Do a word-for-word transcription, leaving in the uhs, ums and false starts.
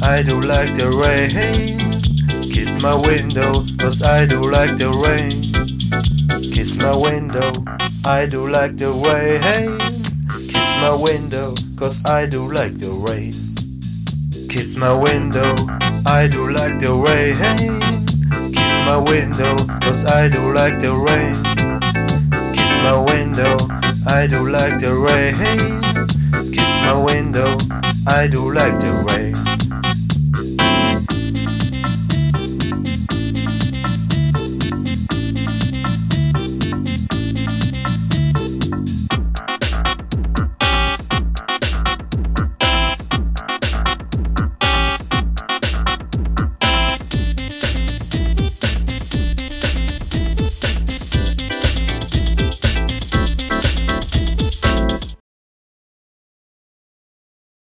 I do like the rain. Kiss my window, cause I do like the rain. Kiss my window, I do like the rain. Kiss my window, cause I do like the rain. Kiss my window, I do like the rain. Kiss my window, cause I do like the rain. Kiss my window, I do like the rain. Kiss my window, I do like the rain.